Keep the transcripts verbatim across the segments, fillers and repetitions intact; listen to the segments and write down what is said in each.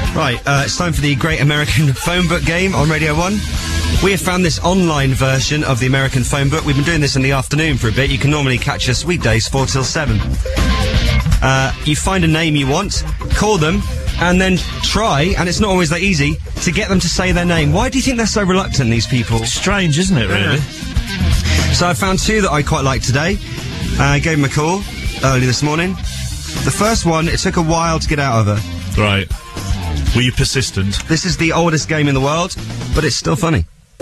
Right, uh, it's time for the Great American Phone Book game on Radio one. We have found this online version of the American Phone Book. We've been doing this in the afternoon for a bit. You can normally catch us weekdays four till seven. Uh, you find a name you want, call them, and then try, and it's not always that easy, to get them to say their name. Why do you think they're so reluctant, these people? Strange, isn't it, really? Yeah. So I found two that I quite like today. I uh, gave them a call early this morning. The first one, it took a while to get out of her. Right. Were you persistent? This is the oldest game in the world, but it's still funny.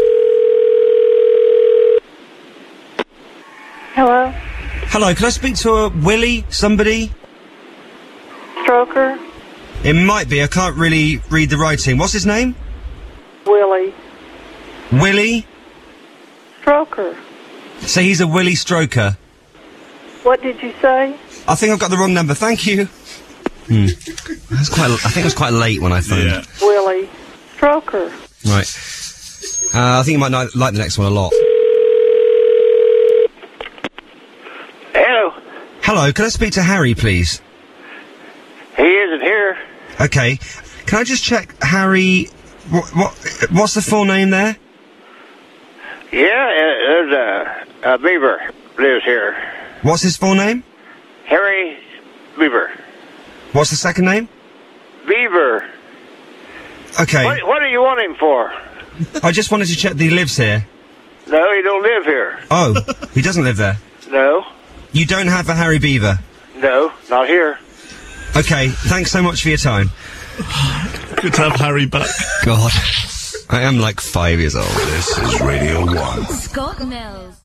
Hello? Hello, can I speak to a Willie, somebody? Stroker? It might be, I can't really read the writing. What's his name? Willie. Willie? Stroker. So he's a Willie Stroker. What did you say? I think I've got the wrong number, thank you. Hmm. That's quite, I think it was quite late when I phoned. Yeah. Willie Stroker. Right. Uh, I think you might not like the next one a lot. Hello. Hello, can I speak to Harry, please? He isn't here. Okay. Can I just check, Harry, what, what, what's the full name there? Yeah, uh, there's a, a Beaver lives here. What's his full name? Harry Beaver. What's the second name? Beaver. Okay. What, what do you want him for? I just wanted to check that he lives here. No, he don't live here. Oh, he doesn't live there. No. You don't have a Harry Beaver? No, not here. Okay, thanks so much for your time. Good to have Harry back. God. I am like five years old. This is Radio one. Scott Mills.